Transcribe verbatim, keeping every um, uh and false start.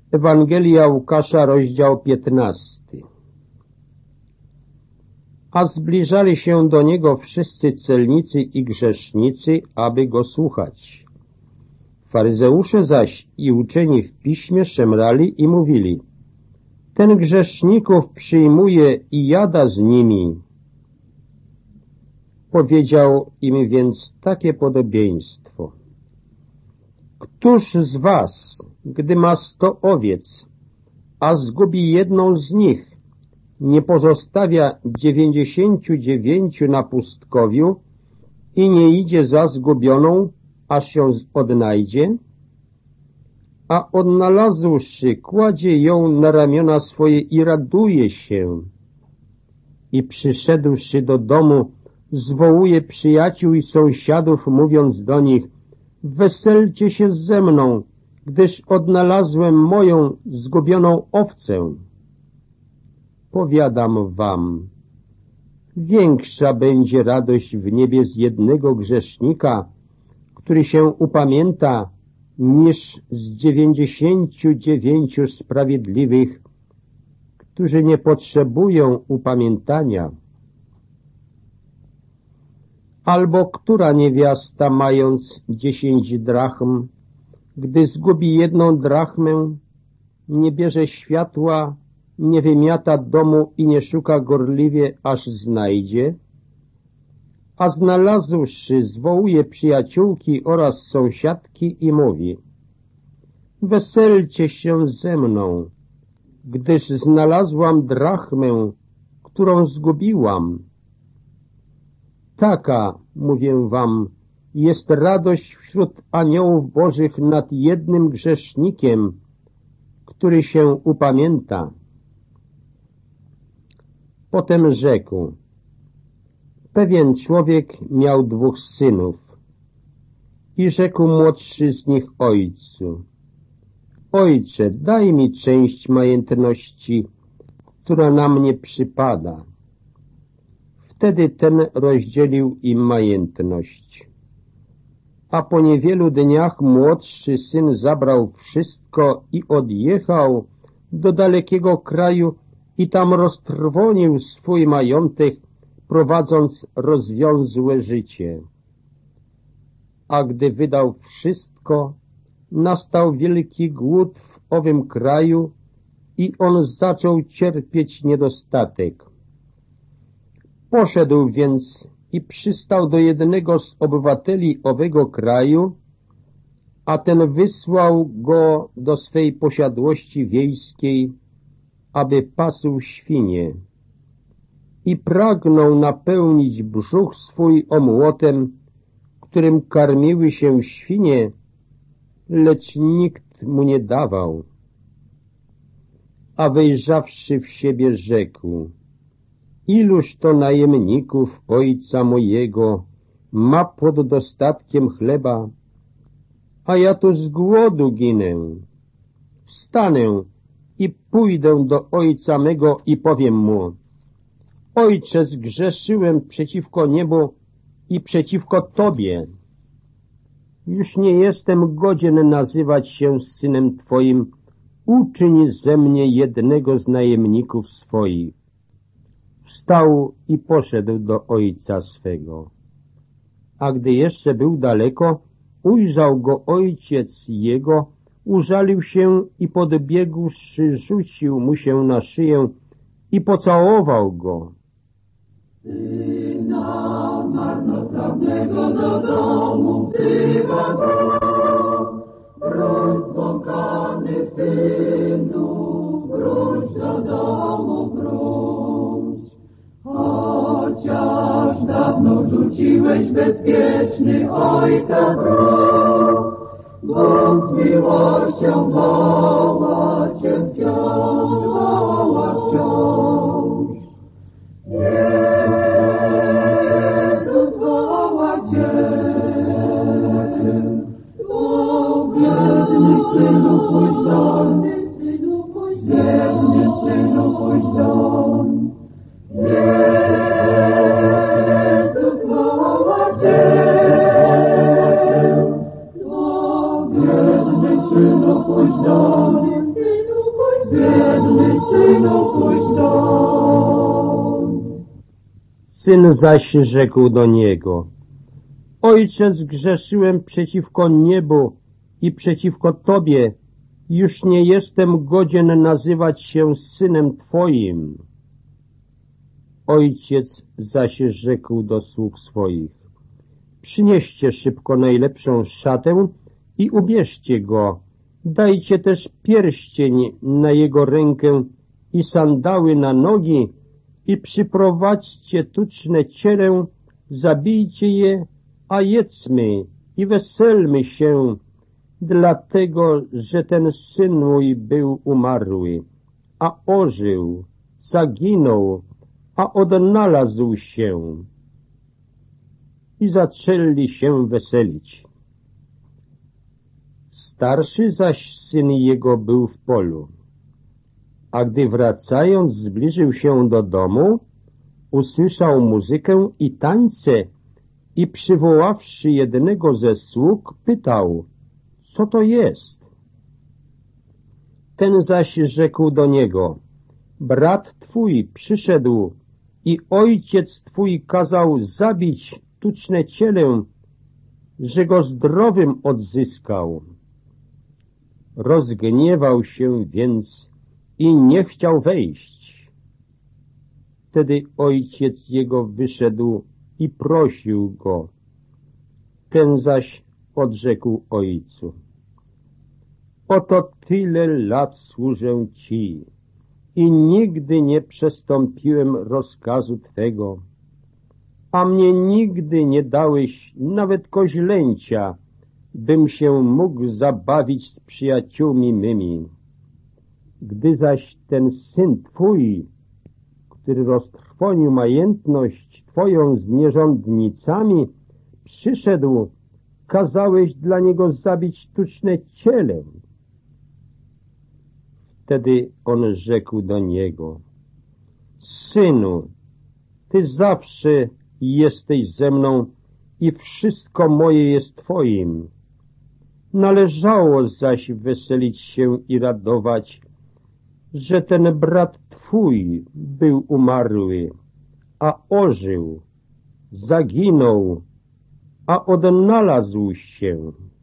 Ewangelia Łukasza, rozdział piętnasty. A zbliżali się do Niego wszyscy celnicy i grzesznicy, aby Go słuchać. Faryzeusze zaś i uczeni w piśmie szemrali i mówili: ten grzeszników przyjmuje i jada z nimi. Powiedział im więc takie podobieństwo. Któż z was, gdy ma sto owiec, a zgubi jedną z nich, nie pozostawia dziewięćdziesięciu dziewięciu na pustkowiu i nie idzie za zgubioną, aż ją odnajdzie? A odnalazłszy, kładzie ją na ramiona swoje i raduje się. I przyszedłszy do domu, zwołuje przyjaciół i sąsiadów, mówiąc do nich: weselcie się ze mną, gdyż odnalazłem moją zgubioną owcę. Powiadam wam, większa będzie radość w niebie z jednego grzesznika, który się upamięta, niż z dziewięćdziesięciu dziewięciu sprawiedliwych, którzy nie potrzebują upamiętania. Albo która niewiasta, mając dziesięć drachm, gdy zgubi jedną drachmę, nie bierze światła, nie wymiata domu i nie szuka gorliwie, aż znajdzie? A znalazłszy, zwołuje przyjaciółki oraz sąsiadki i mówi: weselcie się ze mną, gdyż znalazłam drachmę, którą zgubiłam. Taka, mówię wam, jest radość wśród aniołów bożych nad jednym grzesznikiem, który się upamięta. Potem rzekł: pewien człowiek miał dwóch synów i rzekł młodszy z nich ojcu: ojcze, daj mi część majątności, która na mnie przypada. Wtedy ten rozdzielił im majątność. A po niewielu dniach młodszy syn zabrał wszystko i odjechał do dalekiego kraju i tam roztrwonił swój majątek, prowadząc rozwiązłe życie. A gdy wydał wszystko, nastał wielki głód w owym kraju i on zaczął cierpieć niedostatek. Poszedł więc i przystał do jednego z obywateli owego kraju, a ten wysłał go do swej posiadłości wiejskiej, aby pasł świnie. I pragnął napełnić brzuch swój omłotem, którym karmiły się świnie, lecz nikt mu nie dawał. A wejrzawszy w siebie, rzekł: iluż to najemników ojca mojego ma pod dostatkiem chleba, a ja tu z głodu ginę. Wstanę i pójdę do ojca mego i powiem mu: ojcze, zgrzeszyłem przeciwko niebu i przeciwko Tobie. Już nie jestem godzien nazywać się synem Twoim. Uczyń ze mnie jednego z najemników swoich. Wstał i poszedł do ojca swego. A gdy jeszcze był daleko, ujrzał go ojciec jego, użalił się i podbiegłszy, rzucił mu się na szyję i pocałował go. Syna marnotrawnego do domu wzywa go. Wróć, zbłąkany synu, wróć do domu, wróć. Chociaż dawno rzuciłeś bezpieczny ojca próg, Bóg z miłością woła cię wciąż, woła wciąż. Jezus woła cię, biedny synu, pójdź doń, biedny synu, pójdź doń. Jezus woła cię, biedny synu, pójdź doń. Biedny synu, pójdź dom. Syn zaś rzekł do niego: Ojcze, zgrzeszyłem przeciwko niebu i przeciwko Tobie. Już nie jestem godzien nazywać się synem Twoim. Ojciec zaś rzekł do sług swoich: Przynieście szybko najlepszą szatę i ubierzcie go. Dajcie też pierścień na jego rękę i sandały na nogi i przyprowadźcie tuczne ciele, zabijcie je, a jedzmy i weselmy się, dlatego, że ten syn mój był umarły, a ożył, zaginął, a odnalazł się. I zaczęli się weselić. Starszy zaś syn jego był w polu, a gdy wracając zbliżył się do domu, usłyszał muzykę i tańce i przywoławszy jednego ze sług, pytał: co to jest? Ten zaś rzekł do niego: brat twój przyszedł i ojciec twój kazał zabić tuczne cielę, że go zdrowym odzyskał. Rozgniewał się więc i nie chciał wejść. Wtedy ojciec jego wyszedł i prosił go. Ten zaś odrzekł ojcu: oto tyle lat służę ci i nigdy nie przestąpiłem rozkazu twego, a mnie nigdy nie dałeś nawet koźlęcia, bym się mógł zabawić z przyjaciółmi mymi. Gdy zaś ten syn twój, który roztrwonił majętność twoją z nierządnicami, przyszedł, kazałeś dla niego zabić tuczne ciele. Wtedy on rzekł do niego: synu, ty zawsze jesteś ze mną i wszystko moje jest twoim. Należało zaś weselić się i radować, że ten brat twój był umarły, a ożył, zaginął, a odnalazł się.